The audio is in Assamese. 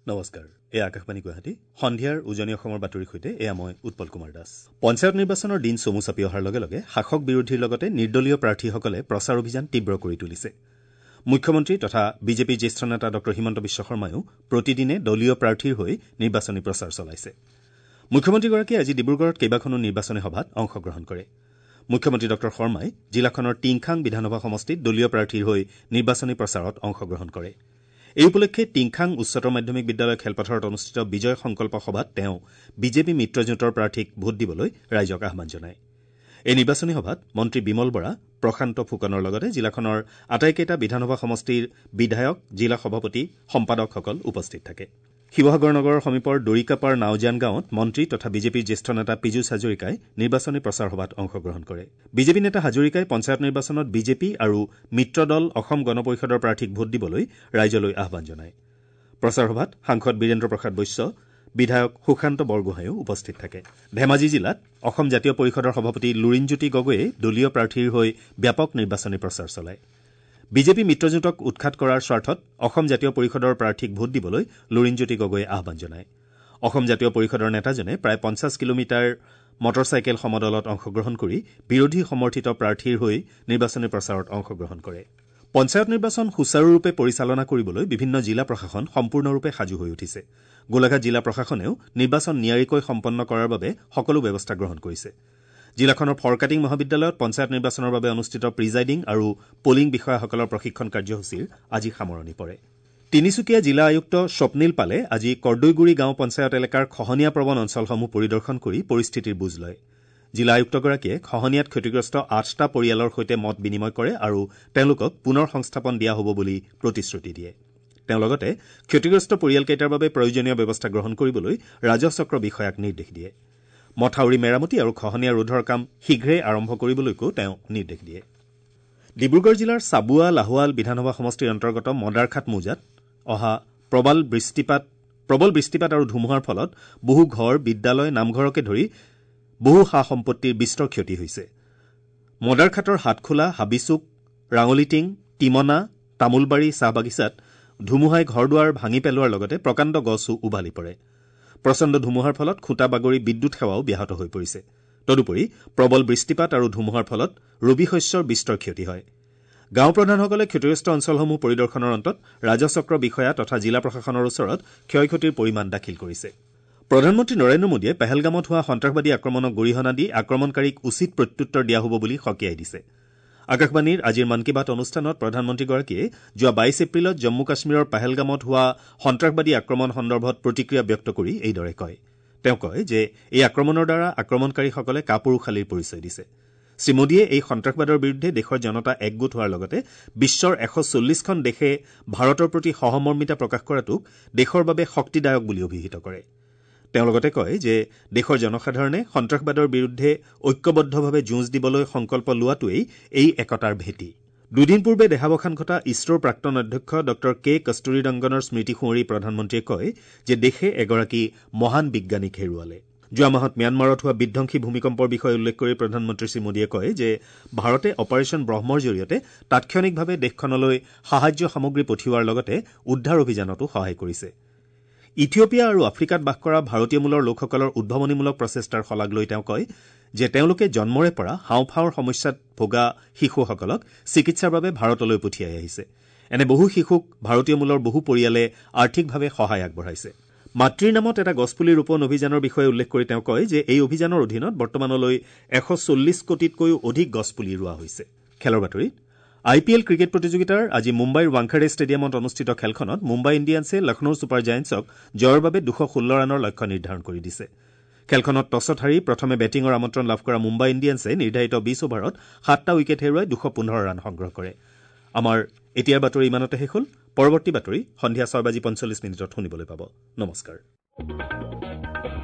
নমস্কাৰ, এই আকাশবাণী গুৱাহাটী সন্ধিয়াৰ উজনি অসমৰ বাতৰিৰ সৈতে এয়া মই উৎপল কুমাৰ দাস। পঞ্চায়ত নিৰ্বাচনৰ দিন চমু চাপি অহাৰ লগে লগে শাসক বিৰোধীৰ লগতে নিৰ্দলীয় প্ৰাৰ্থীসকলে প্ৰচাৰ অভিযান তীব্ৰ কৰি তুলিছে। মুখ্যমন্ত্ৰী তথা বিজেপিৰ জ্যেষ্ঠ নেতা ড হিমন্ত বিশ্ব শৰ্মায়ো প্ৰতিদিনে দলীয় প্ৰাৰ্থীৰ হৈ নিৰ্বাচনী প্ৰচাৰ চলাইছে। মুখ্যমন্ত্ৰীগৰাকীয়ে আজি ডিব্ৰুগড়ত কেইবাখনো নিৰ্বাচনী সভাত অংশগ্ৰহণ কৰে। মুখ্যমন্ত্ৰী ড শৰ্মাই জিলাখনৰ টিংখাং বিধানসভা সমষ্টিত দলীয় প্ৰাৰ্থীৰ হৈ নিৰ্বাচনী প্ৰচাৰত অংশগ্ৰহণ কৰে। এই উপলক্ষে টিংখাং উচ্চতৰ মাধ্যমিক বিদ্যালয় খেলপথাৰত অনুষ্ঠিত বিজয় সংকল্প সভাত তেওঁ বিজেপি মিত্ৰজোঁটৰ প্ৰাৰ্থীক ভোট দিবলৈ ৰাইজক আহ্বান জনায়। এই নিৰ্বাচনী সভাত মন্ত্ৰী বিমল বৰা, প্ৰশান্ত ফুকনৰ লগতে জিলাখনৰ আটাইকেইটা বিধানসভা সমষ্টিৰ বিধায়ক, জিলা সভাপতি, সম্পাদকসকল উপস্থিত থাকে। শিৱসাগৰ নগৰৰ সমীপৰ দৰিকাপাৰ নাওজান গাঁৱত মন্ত্ৰী তথা বিজেপিৰ জ্যেষ্ঠ নেতা পীযুষ হাজৰিকাই নিৰ্বাচনী প্ৰচাৰ সভাত অংশগ্ৰহণ কৰে। বিজেপি নেতা হাজৰিকাই পঞ্চায়ত নিৰ্বাচনত বিজেপি আৰু মিত্ৰ দল অসম গণ পৰিষদৰ প্ৰাৰ্থীক ভোট দিবলৈ ৰাইজলৈ আহ্বান জনায়। প্ৰচাৰ সভাত সাংসদ বীৰেন্দ্ৰ প্ৰসাদ বৈশ্য, বিধায়ক সুশান্ত বৰগোহাঁইও উপস্থিত থাকে। ধেমাজি জিলাত অসম জাতীয় পৰিষদৰ সভাপতি লুৰিণজ্যোতি গগৈয়ে দলীয় প্ৰাৰ্থীৰ হৈ ব্যাপক নিৰ্বাচনী প্ৰচাৰ চলায়। বিজেপি মিত্ৰজোঁটক উৎখাত কৰাৰ স্বাৰ্থত অসম জাতীয় পৰিষদৰ প্ৰাৰ্থীক ভোট দিবলৈ লুৰিণজ্যোতি গগৈয়ে আহ্বান জনায়। অসম জাতীয় পৰিষদৰ নেতাজনে প্ৰায় 50 কিলোমিটাৰ মটৰচাইকেল সমদলত অংশগ্ৰহণ কৰি বিৰোধী সমৰ্থিত প্ৰাৰ্থীৰ হৈ নিৰ্বাচনী প্ৰচাৰত অংশগ্ৰহণ কৰে। পঞ্চায়ত নিৰ্বাচন সুচাৰুৰূপে পৰিচালনা কৰিবলৈ বিভিন্ন জিলা প্ৰশাসন সম্পূৰ্ণৰূপে সাজু হৈ উঠিছে। গোলাঘাট জিলা প্ৰশাসনেও নিৰ্বাচন নিয়াৰিকৈ সম্পন্ন কৰাৰ বাবে সকলো ব্যৱস্থা গ্ৰহণ কৰিছে। জিলাখনৰ ফৰকাটিং মহাবিদ্যালয়ত পঞ্চায়ত নিৰ্বাচনৰ বাবে অনুষ্ঠিত প্ৰিজাইডিং আৰু পলিং বিষয়াসকলৰ প্ৰশিক্ষণ কাৰ্যসূচীৰ আজি সামৰণি পৰে। তিনিচুকীয়া জিলা আয়ুক্ত স্বপ্নীল পালে আজি কৰ্দৈগুৰি গাঁও পঞ্চায়ত এলেকাৰ খহনীয়া প্ৰৱণ অঞ্চলসমূহ পৰিদৰ্শন কৰি পৰিস্থিতিৰ বুজ লয়। জিলা আয়ুক্তগৰাকীয়ে খহনীয়াত ক্ষতিগ্ৰস্ত 8টা পৰিয়ালৰ সৈতে মত বিনিময় কৰে আৰু তেওঁলোকক পুনৰ সংস্থাপন দিয়া হ'ব বুলি প্ৰতিশ্ৰুতি দিয়ে। তেওঁ লগতে ক্ষতিগ্ৰস্ত পৰিয়ালকেইটাৰ বাবে প্ৰয়োজনীয় ব্যৱস্থা গ্ৰহণ কৰিবলৈ ৰাজহ চক্ৰ বিষয়াক নিৰ্দেশ দিয়ে। মথাউৰি মেৰামতি আৰু খহনীয়া ৰোধৰ কাম শীঘ্ৰে আৰম্ভ কৰিবলৈকো তেওঁ নিৰ্দেশ দিয়ে। ডিব্ৰুগড় জিলাৰ চাবুৱা লাহোৱাল বিধানসভা সমষ্টিৰ অন্তৰ্গত মদাৰখাট মৌজাত অহা প্ৰবল বৃষ্টিপাত আৰু ধুমুহাৰ ফলত বহু ঘৰ, বিদ্যালয়, নামঘৰকে ধৰি বহু সা সম্পত্তিৰ বিস্তৰ ক্ষতি হৈছে। মদাৰখাটৰ হাটখোলা, হাবিচুক, ৰাঙলিটিং, টিমনা, তামোলবাৰী, চাহ বাগিচাত ধুমুহাই ঘৰ-দুৱাৰ ভাঙি পেলোৱাৰ লগতে প্ৰকাণ্ড গছো উভালি পৰে। প্ৰচণ্ড ধুমুহাৰ ফলত খুঁটা বাগৰি বিদ্যুৎ সেৱাও ব্যাহত হৈ পৰিছে। তদুপৰি প্ৰবল বৃষ্টিপাত আৰু ধুমুহাৰ ফলত ৰবি শস্যৰ বিস্তৰ ক্ষতি হয়। গাঁও প্ৰধানসকলে ক্ষতিগ্ৰস্ত অঞ্চলসমূহ পৰিদৰ্শনৰ অন্তত ৰাজহ চক্ৰ বিষয়া তথা জিলা প্ৰশাসনৰ ওচৰত ক্ষয় ক্ষতিৰ পৰিমাণ দাখিল কৰিছে। প্ৰধানমন্ত্ৰী নৰেন্দ্ৰ মোদীয়ে পেহেলগামত হোৱা সন্ত্ৰাসবাদী আক্ৰমণক গৰিহণা দি আক্ৰমণকাৰীক উচিত প্ৰত্যুত্তৰ দিয়া হ'ব বুলি সকীয়াই দিছে। আকাশবাণীৰ আজিৰ মন কী বাত অনুষ্ঠানত প্ৰধানমন্ত্ৰীগৰাকীয়ে যোৱা 22 এপ্ৰিলত জম্মু কাশ্মীৰৰ পেহেলগামত হোৱা সন্ত্ৰাসবাদী আক্ৰমণ সন্দৰ্ভত প্ৰতিক্ৰিয়া ব্যক্ত কৰি এইদৰে কয়। তেওঁ কয় যে এই আক্ৰমণৰ দ্বাৰা আক্ৰমণকাৰীসকলে কাপুৰুষালীৰ পৰিচয় দিছে। শ্ৰীমোদীয়ে এই সন্ত্ৰাসবাদৰ বিৰুদ্ধে দেশৰ জনতা একগোট হোৱাৰ লগতে বিশ্বৰ 140খন দেশে ভাৰতৰ প্ৰতি সহমৰ্মিতা প্ৰকাশ কৰাটোক দেশৰ বাবে শক্তিদায়ক বুলি অভিহিত কৰে। তেওঁ লগতে কয় যে দেশৰ জনসাধাৰণে সন্ত্ৰাসবাদৰ বিৰুদ্ধে ঐক্যবদ্ধভাৱে যুঁজ দিবলৈ সংকল্প লোৱাটোৱেই এই একতাৰ ভেটি। দুদিন পূৰ্বে দেহাৱসান ঘটা ইছৰোৰ প্ৰাক্তন অধ্যক্ষ ড কে কস্তুৰীৰংগনৰ স্মৃতি সুঁৱৰি প্ৰধানমন্ত্ৰীয়ে কয় যে দেশে এগৰাকী মহান বিজ্ঞানীক হেৰুৱালে। যোৱা মাহত ম্যানমাৰত হোৱা বিধ্বংসী ভূমিকম্পৰ বিষয়ে উল্লেখ কৰি প্ৰধানমন্ত্ৰী শ্ৰীমোদীয়ে কয় যে ভাৰতে অপাৰেশ্যন ব্ৰহ্মৰ জৰিয়তে তাৎক্ষণিকভাৱে দেশখনলৈ সাহায্য সামগ্ৰী পঠিওৱাৰ লগতে উদ্ধাৰ অভিযানতো সহায় কৰিছে। ইথিঅপিয়া আৰু আফ্ৰিকাত বাস কৰা ভাৰতীয় মূলৰ লোকসকলৰ উদ্ভাৱনীমূলক প্ৰচেষ্টাৰ শলাগ লৈ তেওঁ কয় যে তেওঁলোকে জন্মৰে পৰা হাওঁফাওঁৰ সমস্যাত ভোগা শিশুসকলক চিকিৎসাৰ বাবে ভাৰতলৈ পঠিয়াই আহিছে। এনে বহু শিশুক ভাৰতীয় মূলৰ বহু পৰিয়ালে আৰ্থিকভাৱে সহায় আগবঢ়াইছে। মাতৃৰ নামত এটা গছপুলি ৰোপণ অভিযানৰ বিষয়ে উল্লেখ কৰি তেওঁ কয় যে এই অভিযানৰ অধীনত বৰ্তমানলৈ 140 কোটিতকৈও অধিক গছপুলি ৰোৱা হৈছে। খেলৰ বাতৰিত IPL ক্ৰিকেট প্ৰতিযোগিতাৰ আজি মুম্বাইৰ ৱাংখাড়ে ষ্টেডিয়ামত অনুষ্ঠিত খেলখনত মুম্বাই ইণ্ডিয়ান্ছে লক্ষ্ণৌ ছুপাৰ জায়েণ্টছক জয়ৰ বাবে 216 ৰানৰ লক্ষ্য নিৰ্ধাৰণ কৰি দিছে। খেলখনত টছত হাৰি প্ৰথমে বেটিঙৰ আমন্ত্ৰণ লাভ কৰা মুম্বাই ইণ্ডিয়ান্ছে নিৰ্ধাৰিত 20 অভাৰত 7টা উইকেট হেৰুৱাই 215 ৰান সংগ্ৰহ কৰে। আমাৰ এতিয়াৰ বাতৰি ইমানতে শেষ হ'ল। পৰৱৰ্তী বাতৰি সন্ধিয়া 6:45 শুনিবলৈ পাব। নমস্কাৰ।